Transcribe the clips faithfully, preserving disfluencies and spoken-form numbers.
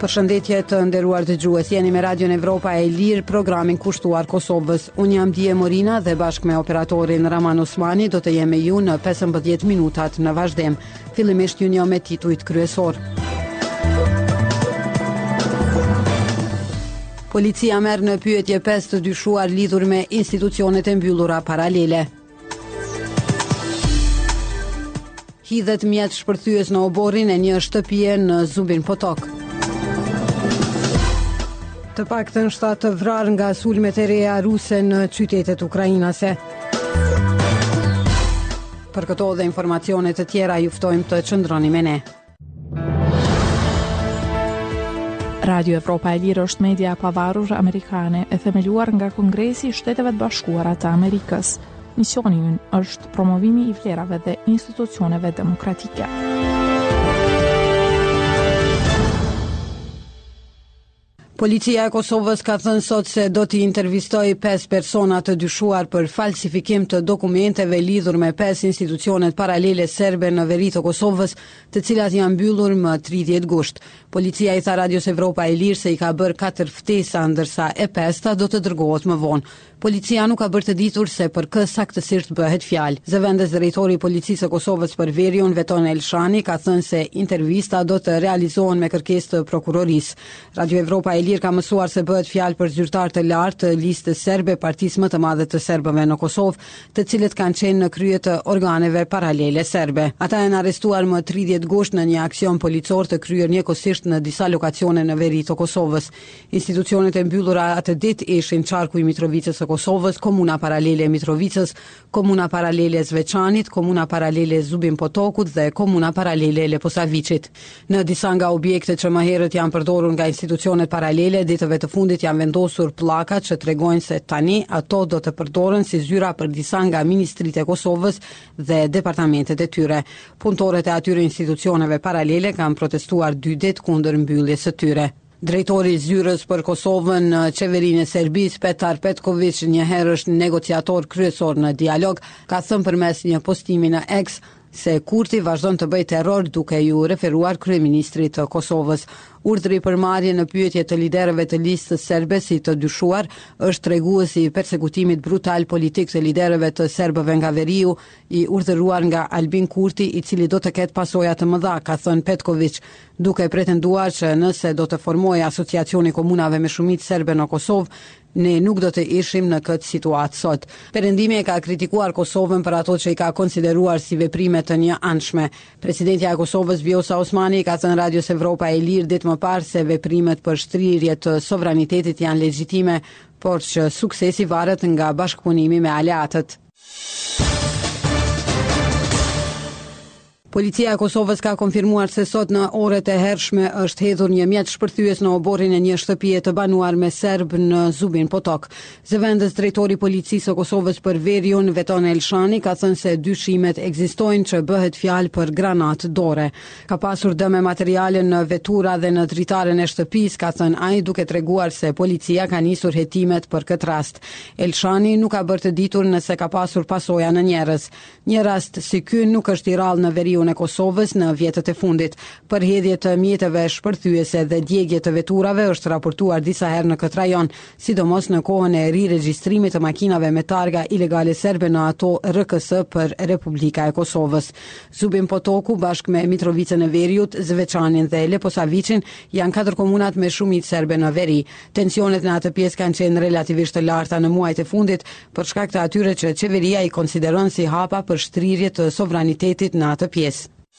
Përshëndetje të nderuar dëgjues, jeni me Radion Evropa e Lirë, programin kushtuar Kosovës. Unë jam Dije Morina dhe bashkë me operatorin Raman Osmani do të jem me ju në pesëmbëdhjetë minutat në vazhdim. Fillimisht ju njoh me titujt kryesor. Policia merr në pyetje pesë të dyshuar lidhur me institucionet e mbyllura paralele. Hidhet mjet shpërthyes në oborrin e një shtëpie në Zubin Potok. Të paktën shtatë të vrarë nga sulmet e reja ruse në qytetet ukrainase. Për këto dhe informacione të tjera ju ftojmë të qëndroni me ne. Radio Evropa e Lirë është media pavarur amerikane e themeluar nga Kongresi i Shteteve të Bashkuara të Amerikës. Misioni i ynë është promovimi i vlerave dhe institucioneve demokratike. Policia e Kosovës ka thënë sot se do t'i intervistoj pesë persona të dyshuar për falsifikim të dokumenteve lidhur me pesë institucionet paralele serbe në veri të Kosovës, të cilat janë mbyllur më tridhjetë gusht. Policia i tha Radios Evropa e Lirë se i ka bërë katër ftesa, ndërsa e pesta do të dërgohet më vonë. Policia nuk ka bërë të ditur se për kë saktësisht bëhet fjalë. Zëvendës drejtori i Policisë së Kosovës për Veriun, Veton Elshani, ka thënë se intervista do të realizohen me kërkesë të prokurorisë. Radio Evropa e Lirë ka mësuar se bëhet fjalë për zyrtar të lartë të listës serbe partisë më të madhe të serbëve në Kosovë, të cilët kanë qenë në krye të organeve paralele serbe. Ata janë arrestuar më tridhjetë gusht në një aksion policor të kryer njëkohësisht në disa lokacione në veri të Kosovës. Institucionet e mbyllura atë ditë ishin Qarku i Mitrovicës së Kosovës, Komuna Paralele e Mitrovicës, Komuna Paralele e Zveçanit, Komuna Paralele e Zubin Potokut dhe Komuna Paralele e Leposaviçit. Në disa nga objektet që më herët janë përdorur nga institucionet paralele, ditëve të fundit janë vendosur pllaka që tregojnë se tani ato do të përdoren si zyra për disa nga ministritë e Kosovës dhe departamentet e tyre. Punëtorët e atyre institucioneve paralele kanë protestuar dy ditë kundër mbylljes së tyre. Drejtori i zyrës për Kosovën në qeverinë e Serbisë, Petar Petković, një herë është negociator kryesor në dialog, ka thënë përmes një postimi në X se Kurti vazhdon të bëjë terror duke ju referuar kryeministrit të Kosovës. Urdhri për marrje në pyetje të liderëve të listës serbe si të dyshuar është treguesi i persekutimit brutal politik të liderëve të serbëve nga veriu, i urdhëruar nga Albin Kurti, i cili do të ketë pasoja të mëdha, ka thënë Petković, duke pretenduar që nëse do të formojë asociacioni komunave me shumicë serbe në Kosovë, ne nuk do të ishim në këtë situatë sot. Perëndimi e ka kritikuar Kosovën për ato që i ka konsideruar si veprime të njëanshme. Presidentja e Kosovës Vjosa Osmani ka thënë Radios Evropa e Lirë ditë më parë se veprimet për shtrirje të sovranitetit janë legjitime, por që suksesi varet nga bashkëpunimi me aleatët. Policia e Kosovës ka konfirmuar se sot në orët e hershme është hedhur një mjet shpërthyes në oborrin e një shtëpie të banuar me serb në Zubin Potok. Zëvendës drejtori i Policisë së Kosovës për Veriun, Veton Elshani, ka thënë se dyshimet ekzistojnë që bëhet fjalë për granatë dore. Ka pasur dëme materiale në vetura dhe në dritaren e shtëpisë, ka thënë ai, duke treguar se policia ka nisur hetimet për këtë rast. Elshani nuk ka bërë të ditur nëse ka pasur pasoja në njerëz. Një rast si ky nuk është i rrallë në Veriun e Kosovës në vjetët e fundit. Për hedhje të mjeteve shpërthyese dhe djegje të veturave është raportuar disa herë në këtë rajon, sidomos në kohën e riregjistrimit të makinave me targa ilegale serbe në ato R K S për Republika e Kosovës. Zubin Potoku bashkë me Mitrovicën e Veriut, Zveçanin dhe Leposaviçin janë katër komunat me shumicë serbe në veri. Tensionet në atë pjesë kanë qenë relativisht të larta në muajt e fundit për shkak të atyre që qeveria i konsideron si hapa për shtrirje të sovranitetit në atë pjesë.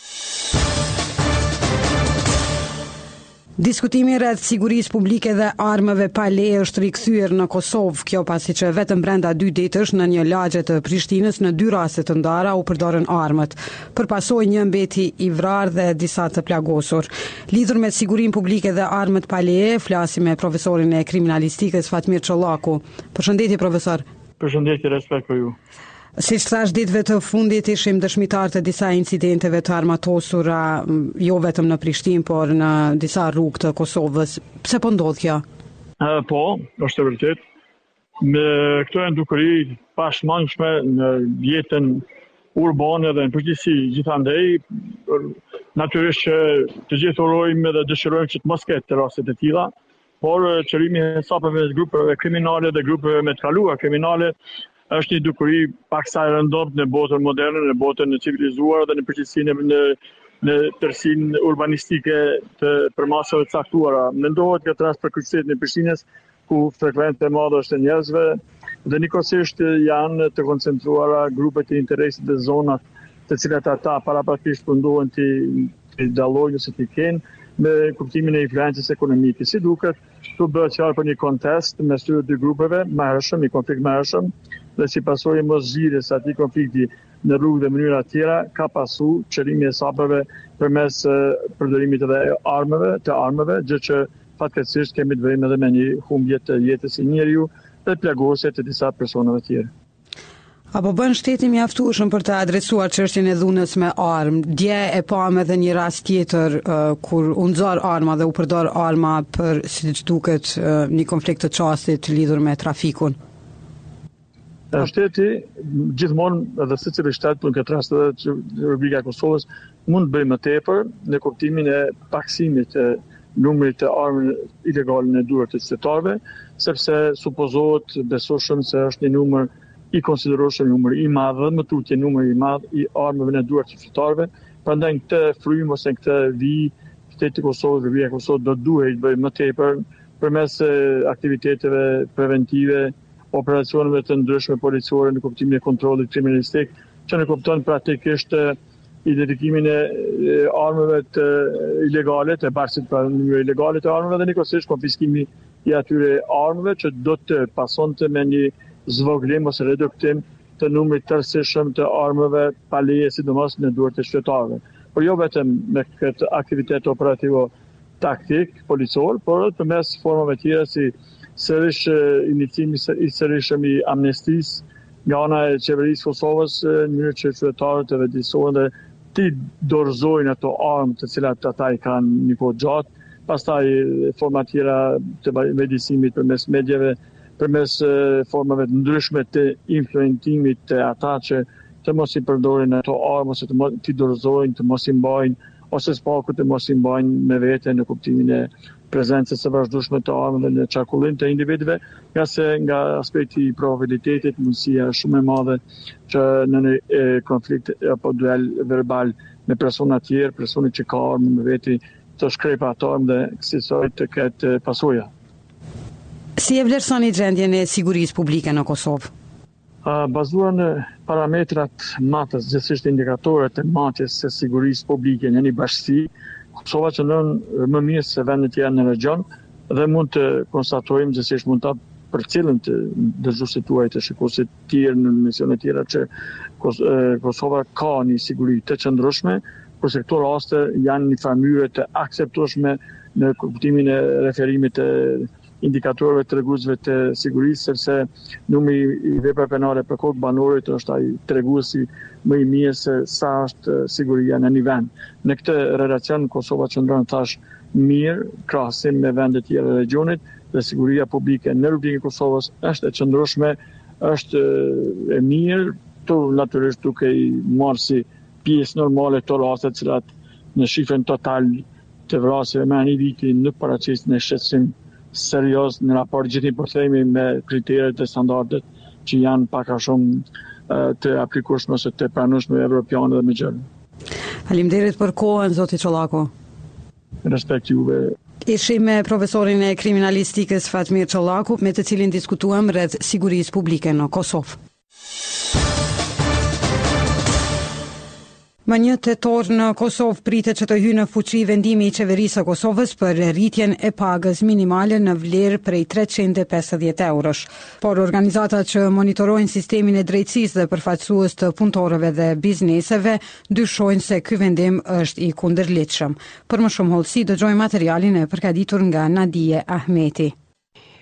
Diskutimi rreth sigurisë publike dhe armëve pa leje është rikthyer në Kosovë, kjo pasi që vetëm brenda dy ditësh në një lagje të Prishtinës në dy raste të ndara u përdorën armët. Përpasoi një mbeti i vrarë dhe disa të plagosur. Lidhur me sigurinë publike dhe armët pa leje, flasim me profesorin e kriminalistikës Fatmir Çollaku. Përshëndetje profesor. Përshëndetje, respekt për ju. Si që thash, ditëve të fundit ishim dëshmitar të disa incidenteve të armatosura, jo vetëm në Prishtinë, por në disa rrugë të Kosovës. Pse po ndodh kjo? Uh, po, është e vërtet. Me këto janë dukuri pashmangshme në jetën urbane dhe në përgjithësi gjithandej, natyrisht që të gjithë urojmë dhe dëshirojmë që të mos ketë raste të tilla, por çelimi i hesapeve të grupeve kriminale dhe grupeve me të kaluar kriminale është një dukuri paksa e rëndomt në botën moderne, në botën e civilizuar dhe në përgjithësi në në tërsinë urbanistike të përmasave të caktuara. Mendohet këtë rast për kryeqytetin e Prishtinës, ku frekuencë e madhe është e njerëzve dhe njëkohësisht janë të koncentruara grupet e interesit dhe zonat të cilat ata paraprakisht mundohen të, të dallojnë ose të kenë me kuptimin e influencës ekonomike. Si duket, këtu bëhet fjalë për një kontest mes këtyre dy grupeve, më hershëm, një konflikt më hershëm, dhe si pasojë mos zgjidhjes së atij konflikti në rrugë dhe mënyra të tjera, ka pasu çelimi i hesapeve përmes përdorimit edhe armëve, të armëve, gjë që fatkeqësisht kemi të bëjmë edhe me një humbje të jetës së njeriu dhe plagosje të disa personave të tjerë. Apo bën shteti mjaftueshëm për të adresuar çështjen e dhunës me armë? Dje e pam edhe një rast tjetër uh, kur u nxor arma dhe u përdor arma për, siç duket, uh, një konflikt të çastit lidhur me trafikun. Shteti gjithmonë edhe secili shtet për këtë rast edhe Republika e Kosovës mund të bëjë më tepër në kuptimin e paksimit të numrit të armëve ilegale në duart të qytetarëve, sepse supozohet, besoshëm se është një numër i konsideroshëm, numër i madh dhe më tutje numër i madh i armëve në duart të qytetarëve. Prandaj këtë frym ose këtë vijë shteti i Kosovës, Republika e Kosovës do duhet të bëjë më tepër përmes aktiviteteve preventive, operacioneve të ndryshme policore në kuptimin e kontrollit kriminalistik, që ne kupton praktikisht identifikimin e armëve të ilegale, të bashkët për numër ilegale të armëve dhe njëkohësisht konfiskimi i atyre armëve që do të pasonte me një zvogëlim ose reduktim të numrit tërësishëm të armëve pa leje, sidomos në duart të qytetarëve. Por jo vetëm me këtë aktivitet operativ taktik policor, por përmes formave tjera si sërish inicimi i sërishëm i amnestisë nga ana e qeverisë Kosovës, në mënyrë që qytetarët të vëdësohen dhe ti dorëzojnë ato armë të cilat ata i kanë një kohë gjatë, pastaj forma tjera të vëdësimit përmes medjave, përmes formave të ndryshme të influentimit të ata që të mos i përdorin ato armë ose të mos i dorëzojnë, të mos i mbajnë ose spaku të mos i mbajnë me vete në kuptimin e prezencës së vazhdueshme të armëve në qarkullim të individëve, nga se nga aspekti i probabilitetit mundësia shumë e madhe që në një konflikt apo duel verbal me persona të tjerë, personi që ka armë me veti të shkrejpa ato armë dhe kësaj të ketë pasoja. Si e vlerësoni gjendjen e sigurisë publike në Kosovë? Uh, bazuar në parametrat matës, gjithsesi indikatorët e matjes së sigurisë publike në një bashkësi, Kosova qëndron më mirë se vendet tjera në region dhe mund të konstatojmë gjithsesi mund ta përcjellëm të dëgjuesit tuaj të shikuesit të tjerë në misione të tjera që Kosova ka një siguri të qëndrueshme, kurse këto raste janë një famyre të akseptueshme në kuptimin e referimit të indikatorëve treguesve të sigurisë, sepse numri i veprave penale për kohë banorit është ai treguesi më i mirë se sa është siguria në një vend. Në këtë relacion Kosova qëndron tash mirë krahasim me vendet tjera të regionit dhe siguria publike në Republikën e Kosovës është e qëndrueshme, është e mirë, to natyrisht duke i marrë si pjesë normale të raste të cilat në shifrën total të vrasjeve me një viti nuk paraqisin në shqetësim serios në raport gjithë po themi me kriteret e standardet që janë pak a shumë të aplikueshme ose të pranueshme evropiane dhe me gjërë. Faleminderit për kohën, zoti Çollaku. Respekt juve. Ishim me profesorin e kriminalistikës Fatmir Çollaku, me të cilin diskutuam rreth sigurisë publike në Kosovë. Më një tetor në Kosovë pritet që të hyjë në fuqi vendimi i qeverisë së Kosovës për rritjen e pagës minimale në vlerë prej treqind e pesëdhjetë eurosh. Por organizatat që monitorojnë sistemin e drejtësisë dhe përfaqësues të punëtorëve dhe bizneseve dyshojnë se ky vendim është i kundërlidhshëm. Për më shumë hollësi dëgjojmë materialin e përgatitur nga Nadije Ahmeti.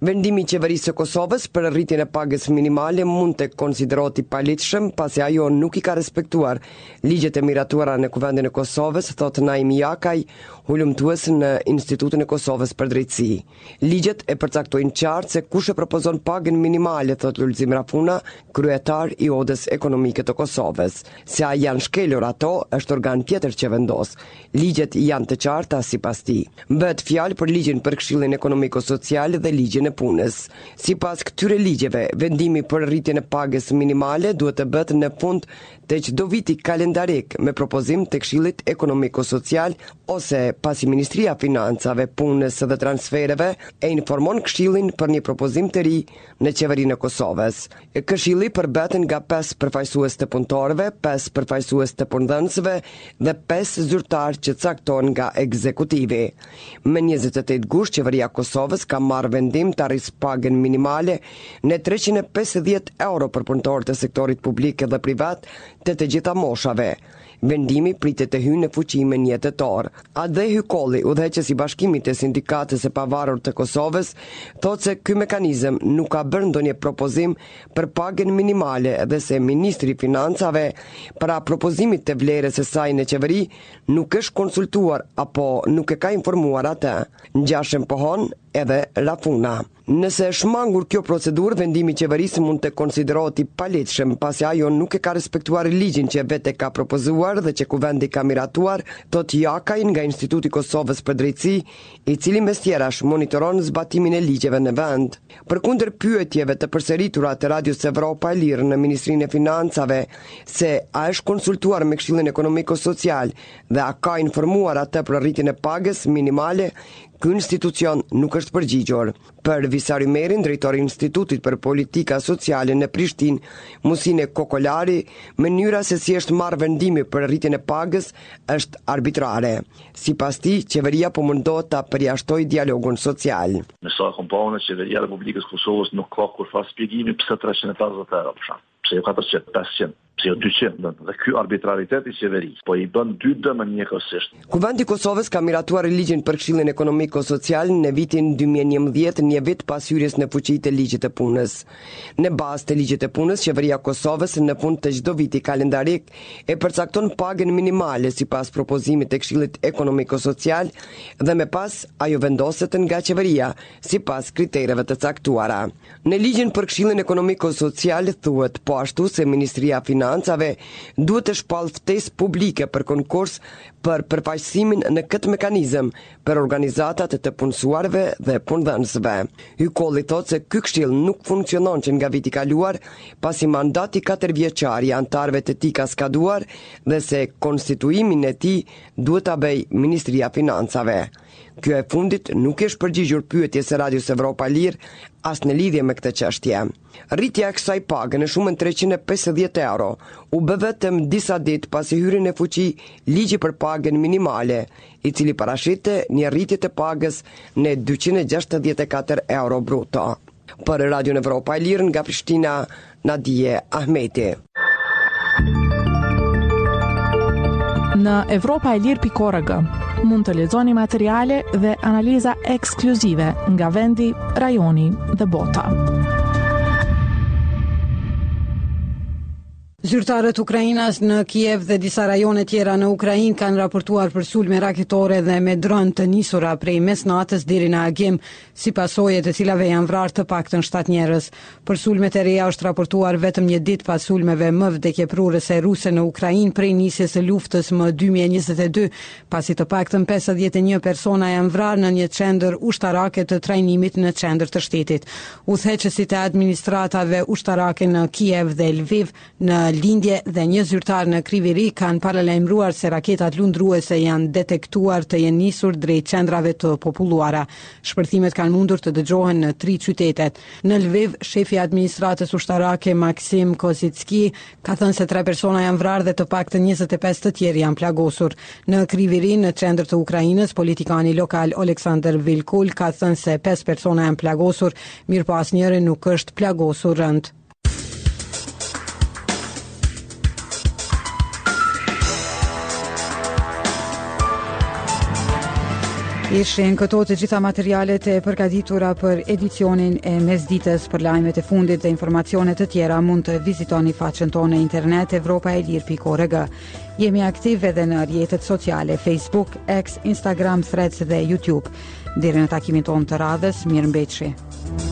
Vendimi i qeverisë së Kosovës për rritjen e pagës minimale mund të konsiderohet i paligjshëm pasi ajo nuk i ka respektuar ligjet e miratuara në Kuvendin e Kosovës, thot Naimi Jakaj, hulumtues në Institutin e Kosovës për Drejtësi. Ligjet e përcaktojnë qartë se kush e propozon pagën minimale, thot Lulzim Rafuna, kryetar i Odës Ekonomike të Kosovës. Se a janë shkelur ato, është organ tjetër që vendos. Ligjet janë të qarta sipas tij. Bëhet fjalë për ligjin për Këshillin Ekonomiko-Social dhe ligjin e punës. Sipas këtyre ligjeve, vendimi për rritjen e pagës minimale duhet të bëhet në fund të çdo viti kalendarik me propozim të Këshillit Ekonomiko-Social ose pasi Ministria Financave, Punës dhe Transfereve e informon Këshillin për një propozim të ri në Qeverinë e Kosovës. Këshilli përbetet nga pesë përfaqësues të punëtorëve, pesë përfaqësues të punëdhënësve dhe pesë zyrtarë që caktohen nga ekzekutivi. Me njëzet e tetë gusht, Qeveria e Kosovës ka marrë vendim të arrisë pagën minimale në treqind e pesëdhjetë euro për punëtorët e sektorit publik dhe privat të të gjitha moshave. Vendimi pritet të hyjë në fuqi me një tetor. Adhe Hykolli, udhëheqës i Bashkimit të Sindikatës së Pavarur të Kosovës, thotë se ky mekanizëm nuk ka bërë ndonjë propozim për pagën minimale dhe se Ministri i Financave para propozimit të vlerës së saj në qeveri nuk është konsultuar apo nuk e ka informuar atë. Ngjashëm pohon edhe Rafuna. Nëse është shmangur kjo procedurë, vendimi i qeverisë mund të konsiderohet i paligjshëm pasi ajo nuk e ka respektuar ligjin që vetë ka propozuar dhe që Kuvendi ka miratuar, thot Jakaj nga Instituti i Kosovës për Drejtësi, i cili mes tjerash monitoron zbatimin e ligjeve në vend. Përkundër pyetjeve të përsëritura të Radios Evropa e Lirë në Ministrinë e Financave se a është konsultuar me Këshillin Ekonomiko-Social dhe a ka informuar atë për rritjen e pagës minimale, ky institucion nuk është përgjigjur. Për Visari Merin, drejtori i Institutit për Politika Sociale në Prishtinë, Musine Kokolari, mënyra se si është marrë vendimi për rritjen e pagës është arbitrare. Sipas tij, qeveria po mundohet ta përjashtojë dialogun social. Me sa kompone, qeveria e Republikës Kosovës nuk ka kur fas shpjegimi pse treqind e pesëdhjetë euro për shkak. Pse jo katërqind, pesëqind, pse jo dyqind, dhe ky arbitraritet i qeverisë po i bën dy dëm njëkohësisht. Kuvendi i Kosovës ka miratuar ligjin për Këshillin Ekonomiko-Social në vitin dy mijë e njëmbëdhjetë, një vit pas hyrjes në fuqi të ligjit të punës. Në bazë të ligjit të punës, qeveria e Kosovës në fund të çdo viti kalendarik e përcakton pagën minimale sipas propozimit të Këshillit Ekonomiko-Social dhe më pas ajo vendoset nga qeveria sipas kritereve të caktuara. Në ligjin për Këshillin Ekonomiko-Social thuhet po ashtu se Ministria e Financave duhet të shpallë ftesë publike për konkurs për përfaqësimin në këtë mekanizëm për organizatat të punësuarve dhe punëdhënësve. Hykolli thotë se ky këshill nuk funksionon që nga viti i kaluar, pasi mandati katër vjeçar i antarëve të tij ka skaduar dhe se konstituimin e tij duhet ta bëjë Ministria e Financave. Kjo e fundit nuk është përgjigjur pyetjes së Radios Evropa e Lirë as në lidhje me këtë çështje. Rritja e kësaj page në shumën treqind e pesëdhjetë euro u bë vetëm disa ditë pasi hyrjen në fuqi ligji për pagën minimale, i cili parashite një rritje të pagës në dyqind e gjashtëdhjetë e katër euro bruto. Për Radio Evropa e Lirë nga Prishtina, Nadije Ahmeti. Në evropa e lirë pikë org mund të lexoni materiale dhe analiza ekskluzive nga vendi, rajoni dhe bota. Zyrtarët Ukrainas në Kiev dhe disa rajone tjera në Ukrainë kanë raportuar për sulme raketore dhe me dron të nisura prej mesnatës deri në agim, si pasojë të cilave janë vrarë të paktën shtatë njerëz. Për sulmet e reja është raportuar vetëm një ditë pas sulmeve më vdekjeprurëse ruse në Ukrainë prej nisjes së luftës më dy mijë e njëzet e dy, pasi të paktën pesëdhjetë e një persona janë vrarë në një qendër ushtarake të trajnimit në qendër të shtetit. Udhëheqësit e administratave ushtarake në Kiev dhe Lviv në lindje dhe një zyrtar në Kriviri kanë paralajmëruar se raketat lundruese janë detektuar të jenë nisur drejt qendrave të populluara. Shpërthimet kanë mundur të dëgjohen në tri qytetet. Në Lviv, shefi i administratës ushtarake Maksim Kozicki ka thënë se tre persona janë vrarë dhe të paktën njëzet e pesë të tjerë janë plagosur. Në Kriviri, në qendër të Ukrainës, politikani lokal Oleksandr Vilkul ka thënë se pesë persona janë plagosur, mirëpo asnjëri nuk është plagosur rënd. Ishin këto të gjitha materialet e përgatitura për edicionin e mesditës. Për lajmet e fundit dhe informacione të tjera mund të vizitoni faqen tonë në internet evropaelir pikë org. Jemi aktiv edhe në rrjetet sociale Facebook, X, Instagram, Threads dhe YouTube. Deri në takimin tonë të radhës, mirëmbëjtje.